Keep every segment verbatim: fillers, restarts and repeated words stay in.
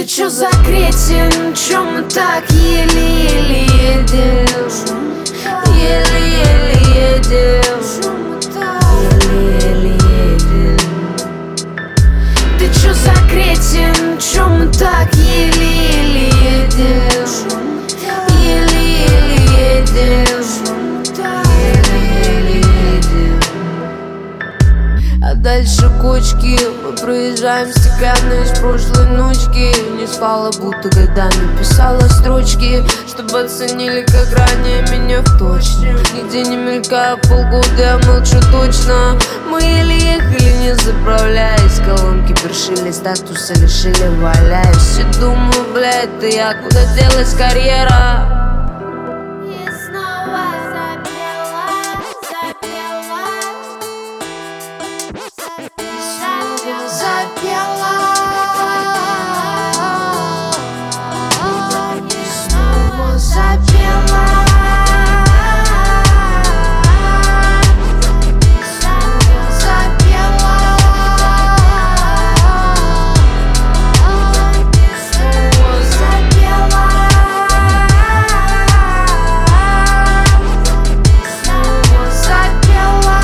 чё за кретин, чё мы так еле-еле едем? Еле-еле едем, еле-еле едем. Ты чё за кретин, чё мы так еле-еле едем? Еле-еле едем, еле-еле едем. А дальше кочки, мы проезжаем стеклянные из прошлой ночки. Не спала, будто годами писала строчки, чтобы оценили, как ранее меня в точно. Нигде не мелькаю полгода, я молчу точно. Мы еле ехали, не заправляясь. Колонки першили, статуса лишили, валяюсь. И думаю, блядь, ты я, куда делась карьера? Запела, и снова запела, запела, снова запела, снова запела.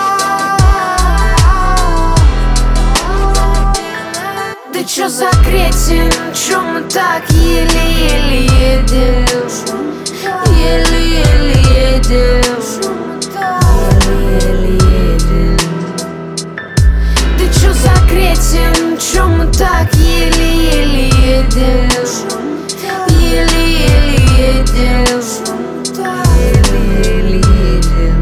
Ты чё за кретин, чё мы так еле-еле едем? Еле-еле едем, еле-еле едем. Ты чё за кретин, чё мы так еле-еле едем? Еле-еле едем, еле-еле едем.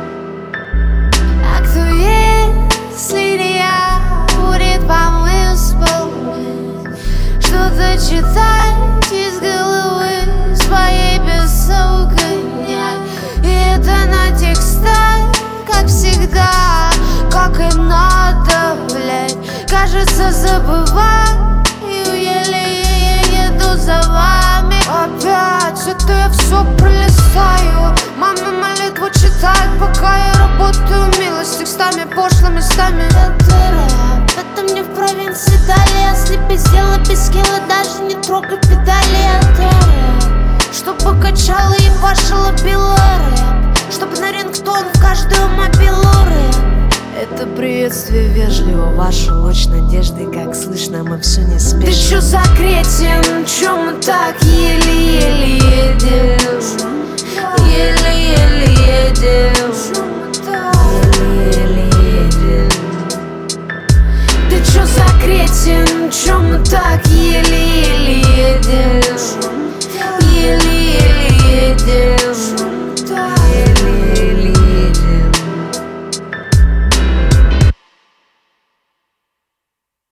А кто, если не я, будет вам исполнить, что-то читать из головы своей без дня. И это на текстах, как всегда, как и надо, блядь. Кажется, забываю, еле-еле еду за вами. Опять это я все пролистаю. Мама молитву читает, пока я работаю мило с текстами пошлыми местами. Это рэп, это мне в провинции дали. Я слепить сделала без скилла, даже не трогай педали. Это рэп, чтобы качала и башила била рэп, чтобы на рингтон в каждую мобилу рэп. Это приветствие вежливо, ваша ложь надежды, как слышно, мы все не Ты спешим. чё за кретин, чё мы так еле-еле